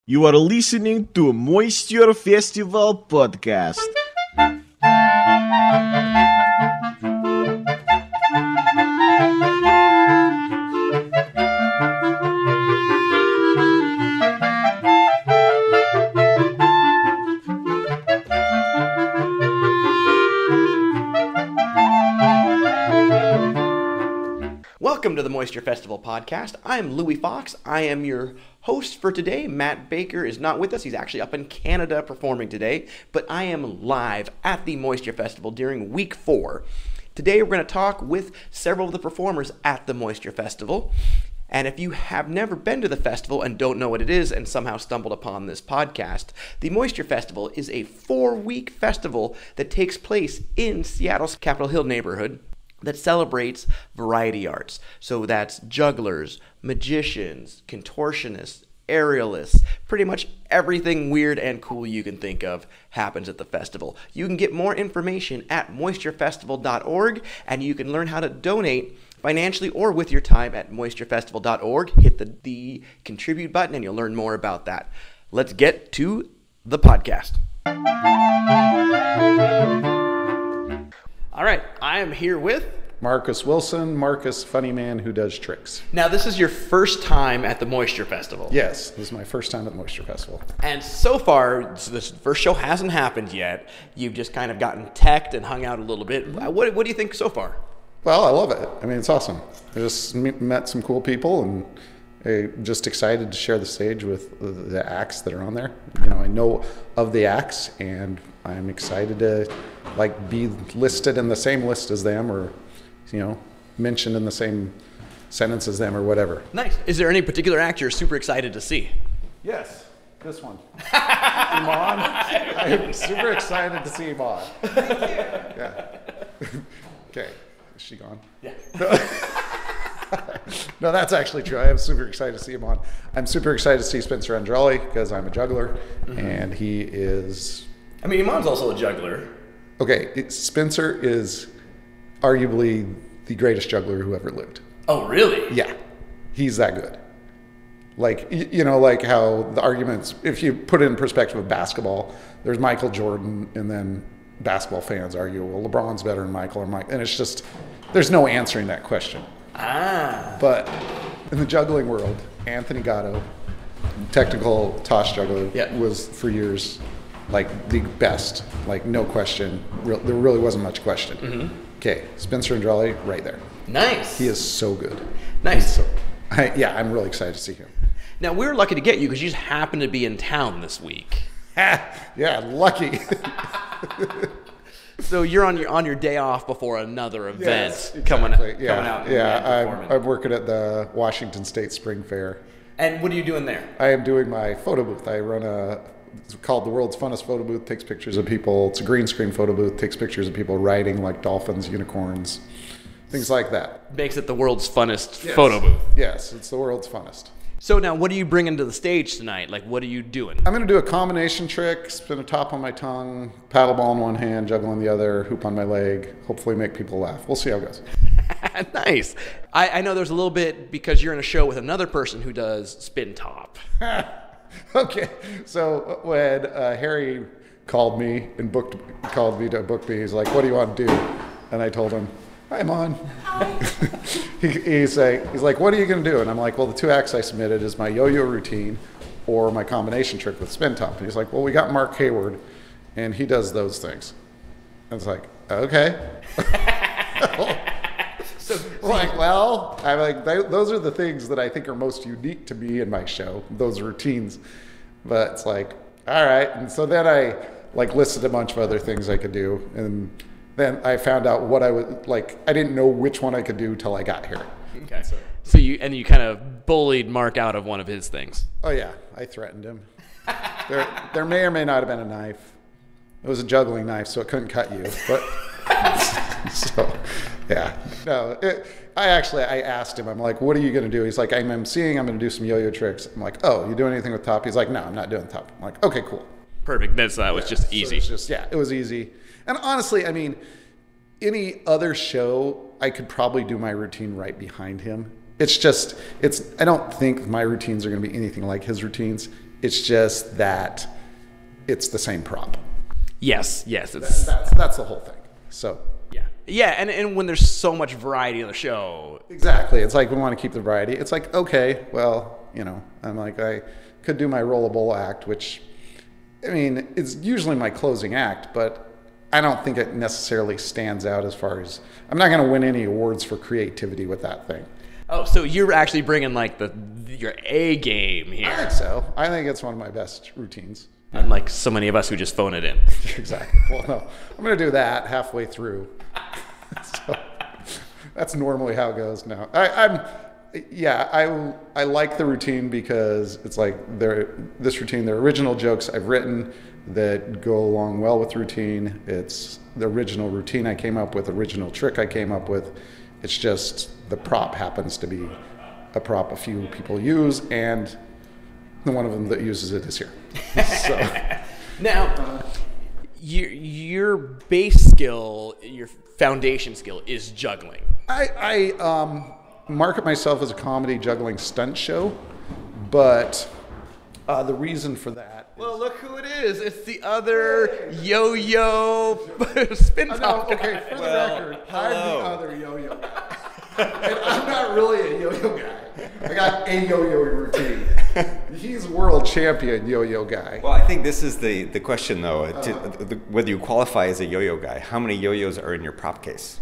You are listening to Moisture Festival Podcast. Welcome to the Moisture Festival Podcast. I am Louis Fox. I am your host for today. Matt Baker is not with us. He's actually up in Canada performing today, but I am live at the Moisture Festival during week 4. Today we're going to talk with several of the performers at the Moisture Festival. And if you have never been to the festival and don't know what it is and somehow stumbled upon this podcast, the Moisture Festival is a 4-week festival that takes place in Seattle's Capitol Hill neighborhood that celebrates variety arts. So that's jugglers, magicians, contortionists, aerialists, pretty much everything weird and cool you can think of happens at the festival. You can get more information at moisturefestival.org, and you can learn how to donate financially or with your time at moisturefestival.org. Hit the contribute button and you'll learn more about that. Let's get to the podcast. All right, I am here with Marcus Wilson. Marcus, funny man who does tricks. Now, this is your first time at the Moisture Festival. Yes, this is my first time at the Moisture Festival. And so far, this first show hasn't happened yet. You've just kind of gotten teched and hung out a little bit. What do you think so far? Well, I love it. I mean, it's awesome. I just met some cool people and I'm just excited to share the stage with the acts that are on there. You know, I know of the acts and I'm excited to be listed in the same list as them or, mentioned in the same sentence as them or whatever. Nice. Is there any particular act you're super excited to see? Yes, this one. Iman. I'm super excited to see Iman. Yeah. Okay. Is she gone? Yeah. No, that's actually true. I am super excited to see him on. I'm super excited to see Spencer Andrali because I'm a juggler, and he is... I mean, Iman's also a juggler. Okay, Spencer is arguably the greatest juggler who ever lived. Oh, really? Yeah, he's that good. Like how the arguments, if you put it in perspective of basketball, there's Michael Jordan, and then basketball fans argue, well, LeBron's better than Michael or Mike, and it's just, there's no answering that question. But in the juggling world, Anthony Gatto, technical toss juggler, was for years the best, no question. There really wasn't much question. Okay, Spencer Andrali, right there. Nice. He is so good. Nice. I'm really excited to see him. Now, we're lucky to get you because you just happen to be in town this week. Yeah, lucky. So you're on your day off before another event. Yes, exactly. coming out. I'm working at the Washington State Spring Fair. And what are you doing there? I am doing my photo booth. I run it's called the World's Funnest Photo Booth. Takes pictures of people. It's a green screen photo booth. Takes pictures of people riding like dolphins, unicorns, things like that. Makes it the world's funnest photo booth. Yes, it's the world's funnest. So now, what are you bringing to the stage tonight? What are you doing? I'm going to do a combination trick, spin a top on my tongue, paddle ball in one hand, juggle in the other, hoop on my leg, hopefully make people laugh. We'll see how it goes. Nice. I know there's a little bit because you're in a show with another person who does spin top. Okay, so when Harry called me and called me to book me, he's like, what do you want to do? And I told him, I'm on. He's like, what are you going to do? And I'm like, well, the 2 acts I submitted is my yo-yo routine or my combination trick with spin top. And he's like, well, we got Mark Hayward, and he does those things. And it's like, okay. Those are the things that I think are most unique to me in my show, those routines. But it's like, all right. And so then I listed a bunch of other things I could do, and then I found out what I would I didn't know which one I could do till I got here. Okay. So you kind of bullied Mark out of one of his things. Oh yeah, I threatened him. There may or may not have been a knife. It was a juggling knife, so it couldn't cut you. But so yeah, no. I asked him. I'm like, what are you going to do? He's like, I'm emceeing. I'm going to do some yo-yo tricks. I'm like, oh, you doing anything with top? He's like, no, I'm not doing top. I'm like, okay, cool. Perfect. That was just easy. So it was easy. And honestly, I mean, any other show, I could probably do my routine right behind him. I don't think my routines are going to be anything like his routines. It's just that it's the same prop. Yes, it's That's the whole thing. So yeah, and when there's so much variety on the show, exactly, it's like we want to keep the variety. It's like, okay, well, I'm like, I could do my rollable act, which, I mean, it's usually my closing act, but I don't think it necessarily stands out as far as, I'm not going to win any awards for creativity with that thing. Oh, so you're actually bringing like your A game here. I think so. I think it's one of my best routines. Unlike so many of us who just phone it in. Exactly. Well, no, I'm going to do that halfway through. So that's normally how it goes now. I like the routine because it's like this routine, the original jokes I've written that go along well with routine. It's the original routine I came up with, original trick I came up with. It's just the prop happens to be a prop a few people use, and the one of them that uses it is here. So now, your base skill, your foundation skill is juggling. I market myself as a comedy juggling stunt show, but the reason for that. Well, look who it is. It's the other yo-yo spin top guy. Okay, for the record, I'm the other yo-yo guy. And I'm not really a yo-yo guy. I got a yo-yo routine. He's world champion yo-yo guy. Well, I think this is the question, though, whether you qualify as a yo-yo guy. How many yo-yos are in your prop case?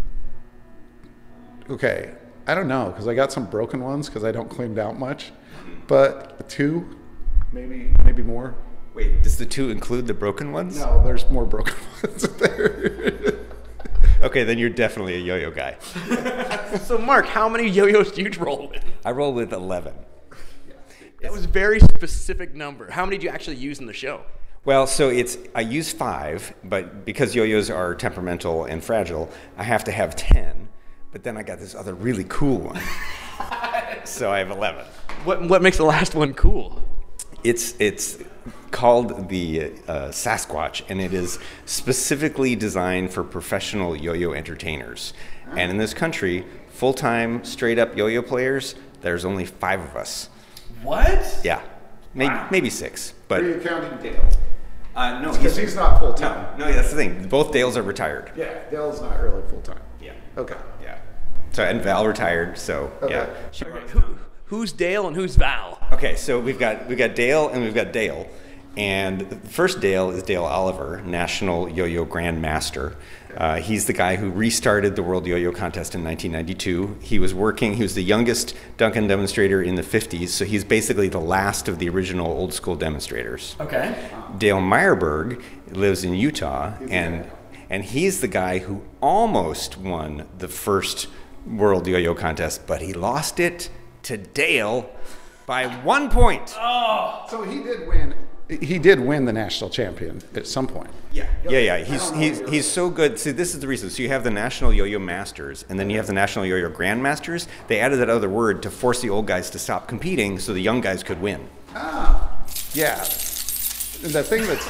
Okay, I don't know, because I got some broken ones because I don't clean out much. But 2, maybe more. Wait, does the 2 include the broken ones? No, there's more broken ones there. Okay, then you're definitely a yo-yo guy. So, Mark, how many yo-yos do you roll with? I roll with 11. That was a very specific number. How many do you actually use in the show? Well, so I use 5, but because yo-yos are temperamental and fragile, I have to have 10. But then I got this other really cool one. So I have 11. What makes the last one cool? It's called the Sasquatch, and it is specifically designed for professional yo-yo entertainers. And in this country, full-time, straight-up yo-yo players, there's only 5 of us. What? Yeah, maybe 6. But Are you counting Dale? No, Because he's not full-time. No, that's the thing. Both Dales are retired. Yeah, Dale's not really full-time. Yeah. Okay. Yeah. So and Val retired. So Okay. yeah. Who's Dale and who's Val? Okay, so we've got Dale and we've got Dale, and the first Dale is Dale Oliver, National Yo-Yo Grandmaster. He's the guy who restarted the World Yo-Yo Contest in 1992. He was the youngest Duncan demonstrator in the 50s, so he's basically the last of the original old school demonstrators. Okay. Dale Meyerberg lives in Utah, and he's the guy who almost won the first World Yo-Yo Contest, but he lost it to Dale by 1 point. So he did win. He did win the national champion at some point. Yeah. He's so good. See, this is the reason. So you have the National Yo-Yo Masters, and then you have the National Yo-Yo Grandmasters. They added that other word to force the old guys to stop competing so the young guys could win. Yeah. The thing that's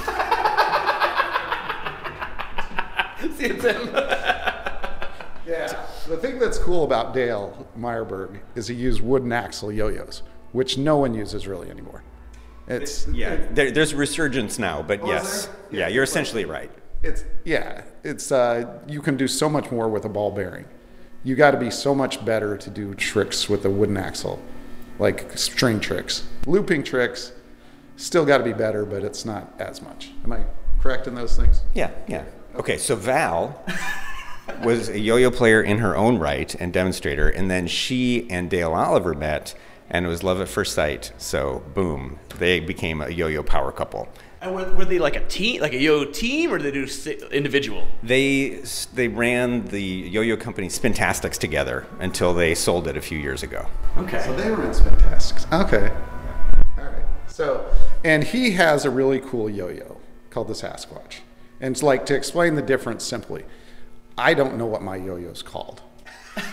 See, it's him. yeah. The thing that's cool about Dale Meyerberg is he used wooden axle yo-yos, which no one uses really anymore. There's a resurgence now, but yes. There? Yeah, you're essentially right. It's you can do so much more with a ball bearing. You got to be so much better to do tricks with a wooden axle, like string tricks. Looping tricks still got to be better, but it's not as much. Am I correct in those things? Yeah. Okay, so Val was a yo-yo player in her own right and demonstrator, and then she and Dale Oliver met, and it was love at first sight. So boom, they became a yo-yo power couple. And were they like a team, like a yo-yo team, or did they do individual? They ran the yo-yo company Spintastics together until they sold it a few years ago. Okay. So they were in Spintastics. Okay. All right. So, and he has a really cool yo-yo called the Sasquatch. And it's like, to explain the difference simply, I don't know what my yo-yo's called. So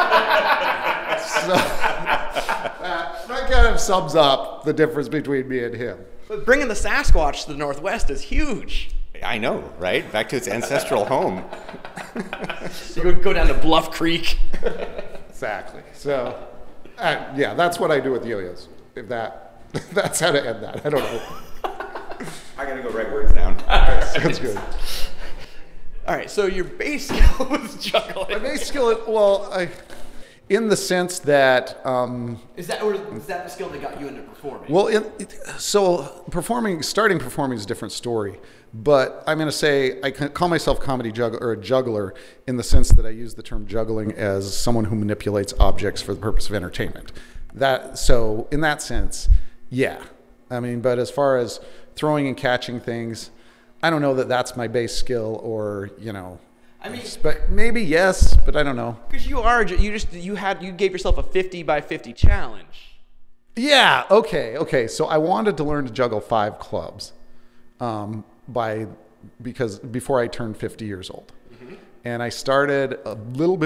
that kind of sums up the difference between me and him. But bringing the Sasquatch to the Northwest is huge. I know, right? Back to its ancestral home. You go down to Bluff Creek. Exactly. So, yeah, that's what I do with yo-yos. If that That's how to end that. I don't know. I gotta go write words down. Sounds good. All right, so your base skill was juggling. My base skill, in the sense that... is that the skill that got you into performing? Well, starting performing is a different story. But I'm going to say I can call myself comedy juggler or a juggler in the sense that I use the term juggling as someone who manipulates objects for the purpose of entertainment. So in that sense, yeah. I mean, but as far as throwing and catching things, I don't know that that's my base skill, or I mean, but maybe yes, but I don't know. Because you gave yourself a 50 by 50 challenge. Yeah. Okay. So I wanted to learn to juggle 5 clubs, because before I turned 50 years old, and I started a little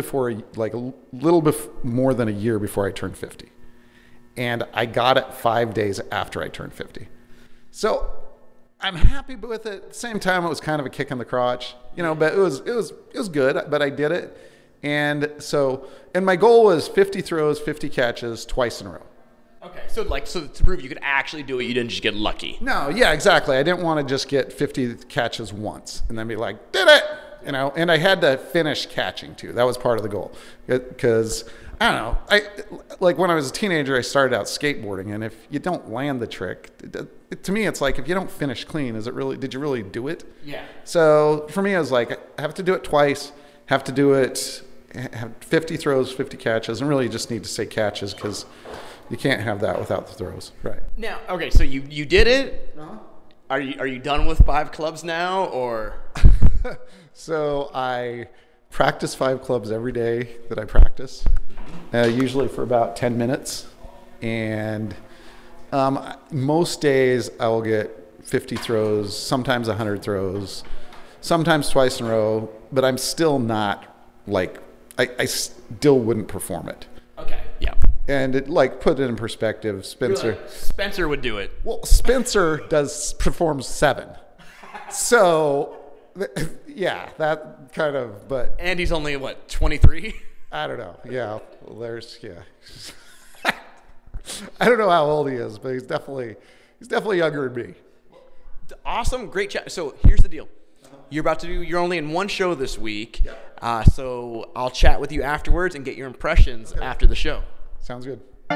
more than a year before I turned 50, and I got it 5 days after I turned 50. So I'm happy with it. At the same time, it was kind of a kick in the crotch, but it was good, but I did it. And my goal was 50 throws, 50 catches twice in a row. Okay, so to prove you could actually do it, you didn't just get lucky. No, yeah, exactly. I didn't want to just get 50 catches once and then be like, did it, and I had to finish catching too. That was part of the goal, because I don't know. Like when I was a teenager, I started out skateboarding, and if you don't land the trick, to me, it's like, if you don't finish clean, did you really do it? Yeah. So for me, I was like, I have to do it twice, have 50 throws, 50 catches, and really you just need to say catches, because you can't have that without the throws. Right. Now, okay, so you did it. Uh-huh. Are you done with 5 clubs now, or? So I practice 5 clubs every day that I practice, usually for about 10 minutes. And most days I will get 50 throws, sometimes 100 throws, sometimes twice in a row, but I'm still not I still wouldn't perform it. Okay, yeah. And put it in perspective, Spencer. Spencer would do it. Well, Spencer performs 7. So, yeah, that kind of, but. And he's only, 23? I don't know. Yeah, I don't know how old he is, but he's definitely younger than me. Awesome, great chat. So here's the deal. You're only in one show this week. Yeah. So I'll chat with you afterwards and get your impressions after the show. Sounds good. All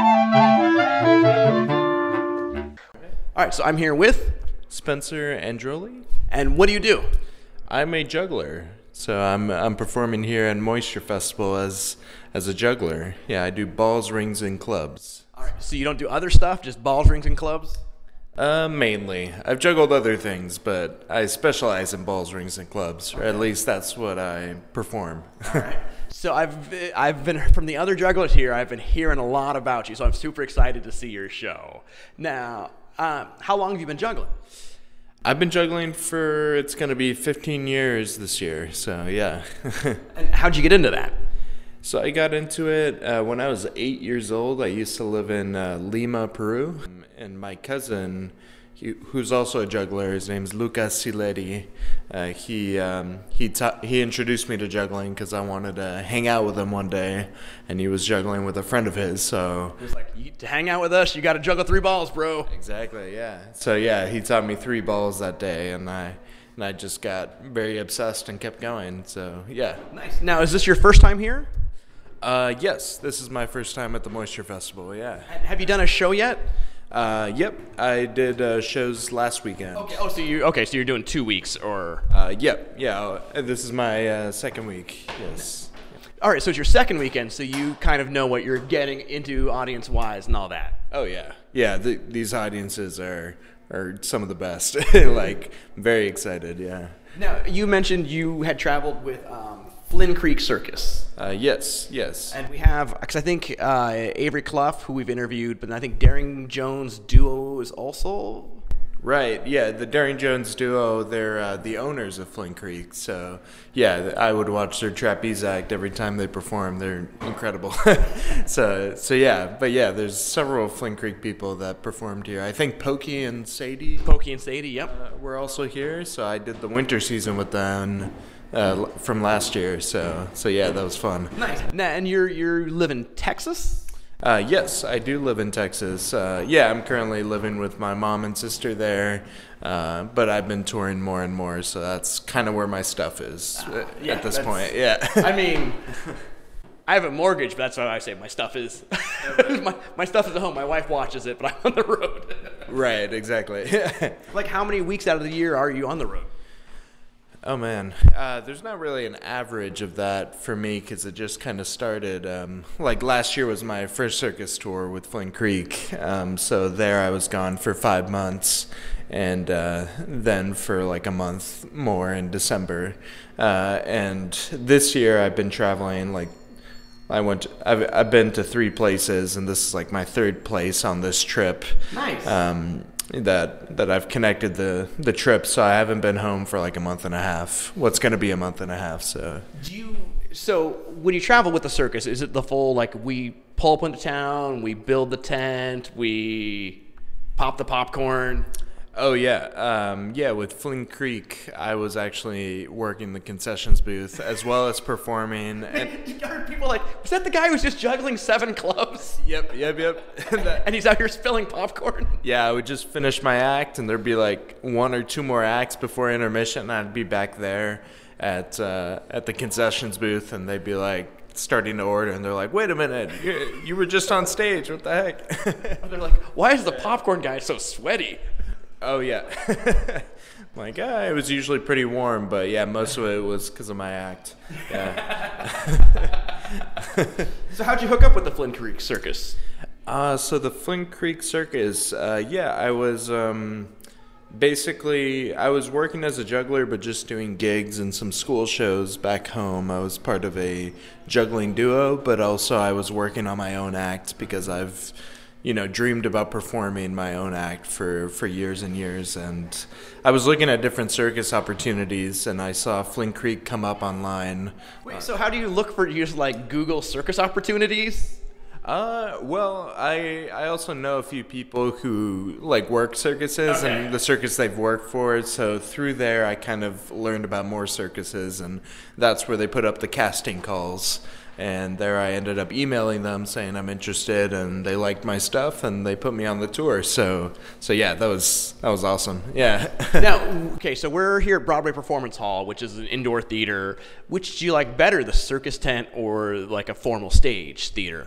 right, so I'm here with Spencer Androli. And what do you do? I'm a juggler. So I'm performing here at Moisture Festival as a juggler. Yeah, I do balls, rings, and clubs. All right, so you don't do other stuff, just balls, rings, and clubs? Mainly. I've juggled other things, but I specialize in balls, rings, and clubs, or at least that's what I perform. All right. So I've been, from the other jugglers here, I've been hearing a lot about you, so I'm super excited to see your show. Now, how long have you been juggling? I've been juggling it's going to be 15 years this year, so yeah. And how'd you get into that? So I got into it when I was 8 years old. I used to live in Lima, Peru, and my cousin, who's also a juggler, his name's Lucas Sileri. He introduced me to juggling because I wanted to hang out with him one day, and he was juggling with a friend of his. So he was like, to hang out with us, you got to juggle 3 balls, bro. Exactly, yeah. So yeah, he taught me 3 balls that day, and I just got very obsessed and kept going. So yeah. Nice. Now, is this your first time here? Yes, this is my first time at the Moisture Festival, yeah. Have you done a show yet? Yep, I did shows last weekend. Okay. Oh, so you're doing 2 weeks, or? Yep, yeah. This is my second week. Yes. All right, so it's your second weekend, so you kind of know what you're getting into audience-wise and all that. Oh yeah, yeah. These audiences are some of the best. Very excited. Yeah. Now, you mentioned you had traveled with Flynn Creek Circus. Yes. And we have, because I think Avery Clough, who we've interviewed, but I think Daring Jones Duo is also. Right, yeah, the Daring Jones Duo, they're the owners of Flynn Creek, so yeah, I would watch their trapeze act every time they perform. They're incredible. so yeah, but yeah, there's several Flynn Creek people that performed here. I think Pokey and Sadie. Yep. Were also here, so I did the winter season with them from last year, so yeah, that was fun. Nice. Now, and you live in Texas? Yes, I do live in Texas. Yeah, I'm currently living with my mom and sister there, but I've been touring more and more, so that's kind of where my stuff is at this point. Yeah. I mean, I have a mortgage, but that's what I say. My stuff is my stuff is at home. My wife watches it, but I'm on the road. Right, exactly. Like, how many weeks out of the year are you on the road? Oh, man. There's not really an average of that for me because it just kind of started. Like, last year was my first circus tour with Flint Creek. So there I was gone for 5 months, and then for like a month more in December. And this year I've been traveling, like, I've been to 3 places, and this is like my 3rd place on this trip. Nice. That I've connected the trip, so I haven't been home for like a month and a half. What's going to be a month and a half, so. So when you travel with the circus, is it the full, like, we pull up into town, we build the tent, we pop the popcorn? Oh, yeah. Yeah, with Flint Creek, I was actually working the concessions booth as well as performing. And You heard people like, was that the guy who was just juggling 7 clubs? Yep. And he's out here spilling popcorn? Yeah, I would just finish my act, and there'd be like 1 or 2 more acts before intermission, and I'd be back there at the concessions booth, and they'd be like starting to order, and they're like, wait a minute, you were just on stage, what the heck? They're like, why is the popcorn guy so sweaty? Oh, yeah. Like, it was usually pretty warm, but yeah, most of it was because of my act. Yeah. So how'd you hook up with the Flint Creek Circus? So the Flint Creek Circus, I was basically, I was working as a juggler, but just doing gigs and some school shows back home. I was part of a juggling duo, but also I was working on my own act because I've dreamed about performing my own act for years and years. And I was looking at different circus opportunities, and I saw Flint Creek come up online. Wait, so how do you look for, you just like Google circus opportunities? Well, I also know a few people who like work circuses and the circus they've worked for. So through there, I kind of learned about more circuses, and that's where they put up the casting calls. And there I ended up emailing them saying I'm interested, and they liked my stuff, and they put me on the tour. So yeah, that was awesome. Yeah. Now, okay, so we're here at Broadway Performance Hall, which is an indoor theater. Which do you like better, the circus tent or like a formal stage theater?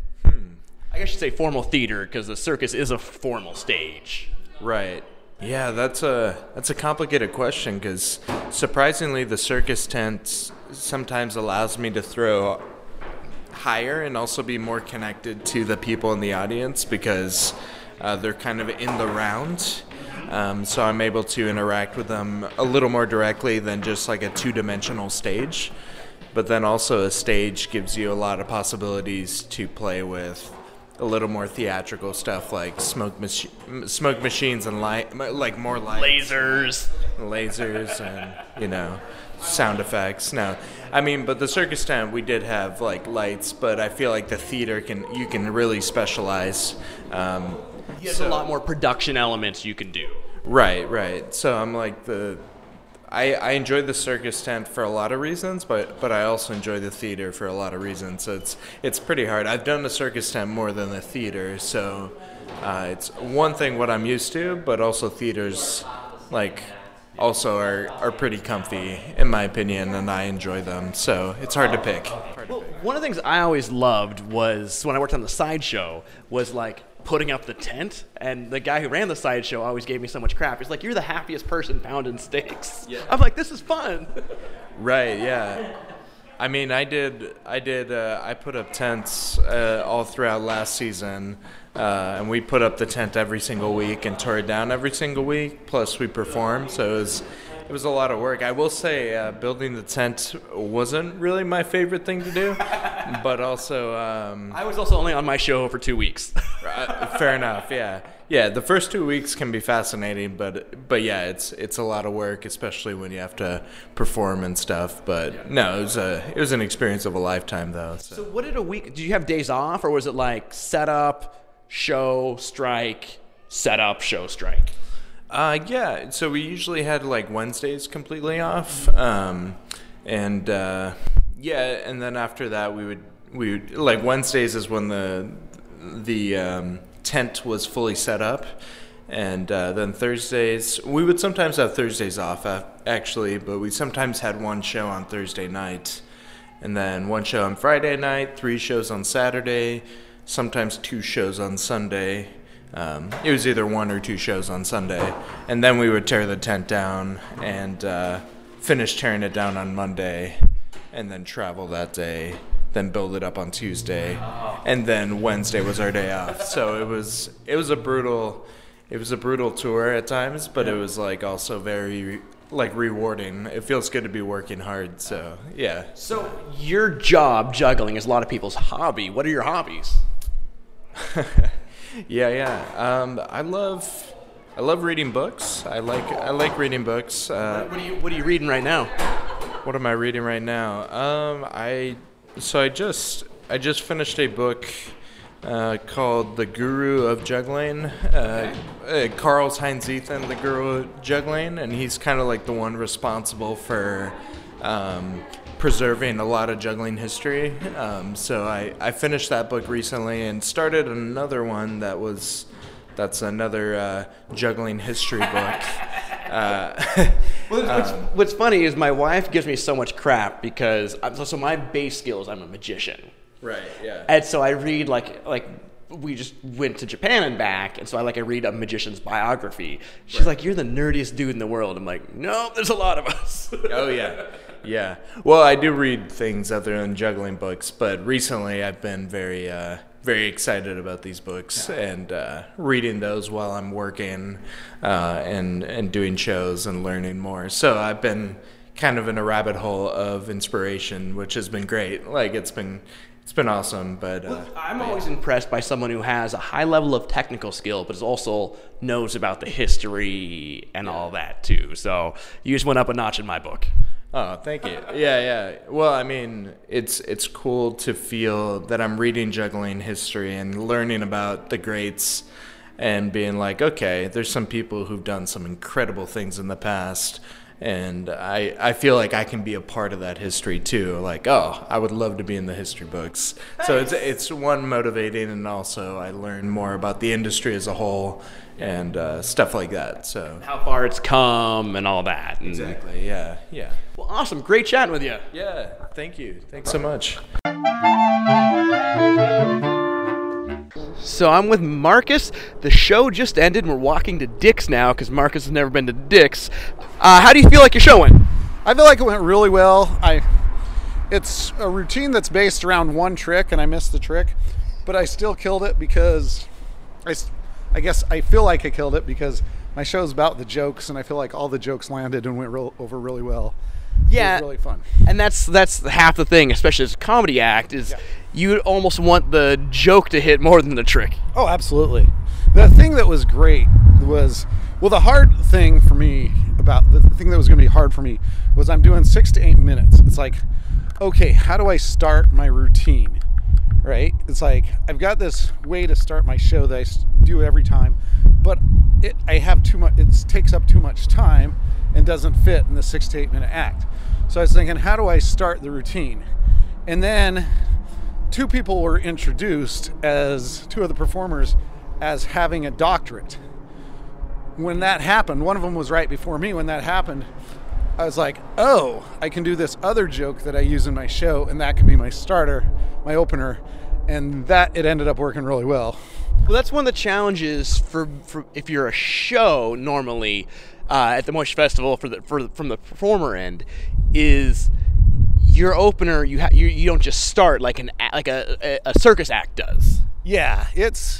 I guess you say formal theater because the circus is a formal stage. Right. Yeah, that's a complicated question because surprisingly the circus tent sometimes allows me to throw higher and also be more connected to the people in the audience because they're kind of in the round. So I'm able to interact with them a little more directly than just like a 2-dimensional stage. But then also a stage gives you a lot of possibilities to play with a little more theatrical stuff like smoke machines and light, like more lights. Lasers and, sound effects. No, I mean, but the circus tent, we did have like lights, but I feel like the theater you can really specialize. There's a lot more production elements you can do. Right. So I'm like I enjoy the circus tent for a lot of reasons, but I also enjoy the theater for a lot of reasons. So it's pretty hard. I've done the circus tent more than the theater, so it's one thing what I'm used to, but also theaters like also are pretty comfy in my opinion, and I enjoy them. So it's hard to pick. Well, one of the things I always loved was when I worked on the sideshow was like putting up the tent, and the guy who ran the sideshow always gave me so much crap. He's like, you're the happiest person pounding steaks. Yeah. I'm like, this is fun. Right, yeah. I mean, I put up tents all throughout last season, and we put up the tent every single week and tore it down every single week, plus we performed, so it was a lot of work. I will say building the tent wasn't really my favorite thing to do, but also... I was also only on my show for 2 weeks. Fair enough, yeah. Yeah, the first 2 weeks can be fascinating, but yeah, it's a lot of work, especially when you have to perform and stuff. But no, it was an experience of a lifetime, though. So what did a week... Did you have days off, or was it like set up, show, strike, set up, show, strike? Yeah, so we usually had like Wednesdays completely off, and then after that we would like Wednesdays is when the tent was fully set up. And then Thursdays, we would sometimes have Thursdays off, actually, but we sometimes had one show on Thursday night, and then one show on Friday night, 3 shows on Saturday, sometimes 2 shows on Sunday. It was either 1 or 2 shows on Sunday, and then we would tear the tent down and finish tearing it down on Monday, and then travel that day, then build it up on Tuesday, and then Wednesday was our day off. So it was a brutal tour at times, but it was like also very like rewarding. It feels good to be working hard. So yeah. So your job juggling is a lot of people's hobby. What are your hobbies? Yeah. I love reading books. I like reading books. What are you reading right now? What am I reading right now? I just finished a book called The Guru of Juggling. Karl-Heinz Ethan, The Guru of Juggling, and he's kind of like the one responsible for preserving a lot of juggling history. So I finished that book recently and started another one that's another juggling history book. What's funny is my wife gives me so much crap because so my base skill is I'm a magician. Right, yeah. And so I read like we just went to Japan and back, and so I read a magician's biography. She's like, "You're the nerdiest dude in the world." I'm like, "No, there's a lot of us." Oh yeah. Well, I do read things other than juggling books, but recently I've been very excited about these books and reading those while I'm working and doing shows and learning more. So I've been kind of in a rabbit hole of inspiration, which has been great. Like it's been awesome, but I'm always impressed by someone who has a high level of technical skill, but also knows about the history and all that too. So you just went up a notch in my book. Oh, thank you. Yeah. Well, I mean, it's cool to feel that I'm reading juggling history and learning about the greats and being like, okay, there's some people who've done some incredible things in the past. And I feel like I can be a part of that history too. Like, oh, I would love to be in the history books. So it's one motivating, and also I learn more about the industry as a whole and stuff like that. So how far it's come and all that. And exactly. Yeah. Well, awesome. Great chatting with you. Yeah. Thank you. Thanks so much. So I'm with Marcus. The show just ended, and we're walking to Dick's now because Marcus has never been to Dick's. How do you feel like your show went? I feel like it went really well. It's a routine that's based around one trick, and I missed the trick, but I still killed it because I guess I feel like I killed it because my show's about the jokes, and I feel like all the jokes landed and went over really well. Yeah, it was really fun. And that's half the thing, especially as a comedy act, is you almost want the joke to hit more than the trick. Oh, absolutely. The thing that was great was, the hard thing for me about the thing that was going to be hard for me was I'm doing 6 to 8 minutes. It's like, okay, how do I start my routine? Right? It's like I've got this way to start my show that I do every time, but I have too much. It takes up too much time and doesn't fit in the 6 to 8 minute act. So I was thinking, how do I start the routine? And then 2 people were introduced as 2 of the performers as having a doctorate. When that happened, one of them was right before me. When that happened, I was like, oh, I can do this other joke that I use in my show, and that can be my starter, my opener, and that it ended up working really well. Well, that's one of the challenges for if you're a show normally at the Moisture Festival from the performer end is your opener. You don't just start like a circus act does. Yeah,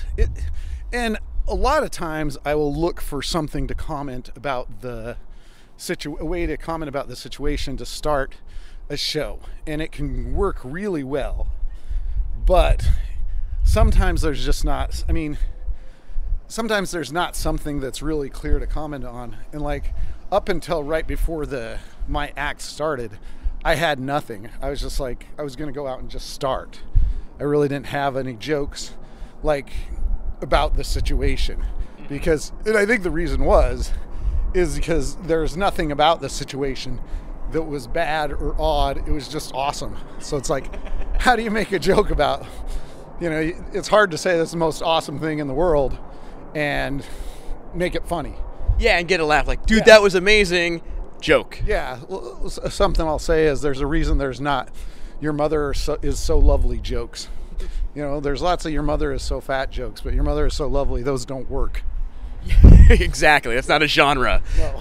and a lot of times I will look for something to comment about a way to comment about the situation to start a show, and it can work really well. But sometimes there's just not. I mean, sometimes there's not something that's really clear to comment on, and like up until right before my act started, I had nothing. I was just like, I was going to go out and just start. I really didn't have any jokes like about the situation and I think the reason is because there's nothing about the situation that was bad or odd. It was just awesome. So it's like, how do you make a joke about You know, it's hard to say that's the most awesome thing in the world and make it funny. Yeah, and get a laugh like, dude, that was amazing. Joke. Yeah, something I'll say is there's a reason there's not your mother is so lovely jokes. You know, there's lots of your mother is so fat jokes, but your mother is so lovely, those don't work. Exactly. That's not a genre. No.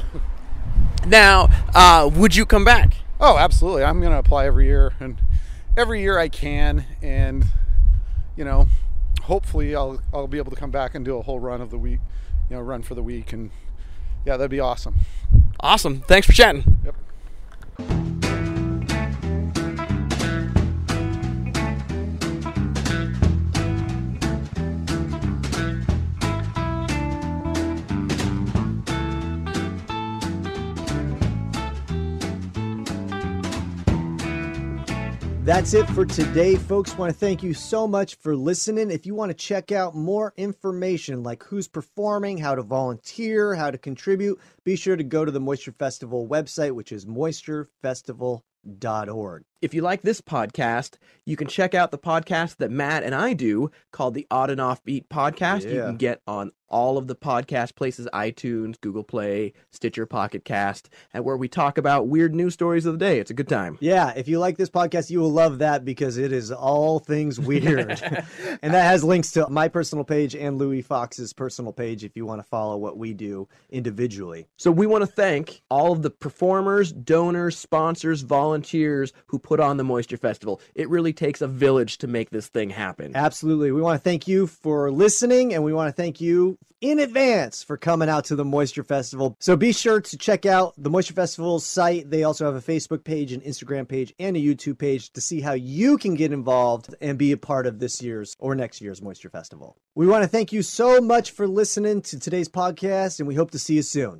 Now, would you come back? Oh, absolutely. I'm going to apply every year, and every year I can, and, you know, hopefully I'll be able to come back and do a whole run of the week, you know, run for the week, and yeah, that'd be awesome. Awesome. Thanks for chatting. Yep. That's it for today, folks. Want to thank you so much for listening. If you want to check out more information like who's performing, how to volunteer, how to contribute, be sure to go to the Moisture Festival website, which is moisturefestival.org. If you like this podcast, you can check out the podcast that Matt and I do called the Odd and Offbeat Podcast. You can get on all of the podcast places, iTunes, Google Play, Stitcher, Pocket Cast, and where we talk about weird news stories of the day. It's a good time. Yeah, if you like this podcast, you will love that because it is all things weird. And that has links to my personal page and Louis Fox's personal page if you want to follow what we do individually. So we want to thank all of the performers, donors, sponsors, volunteers who put on the Moisture Festival. It really takes a village to make this thing happen. Absolutely. We want to thank you for listening, and we want to thank you in advance for coming out to the Moisture Festival. So be sure to check out the Moisture Festival site. They also have a Facebook page, an Instagram page, and a YouTube page to see how you can get involved and be a part of this year's or next year's Moisture Festival. We want to thank you so much for listening to today's podcast, and we hope to see you soon.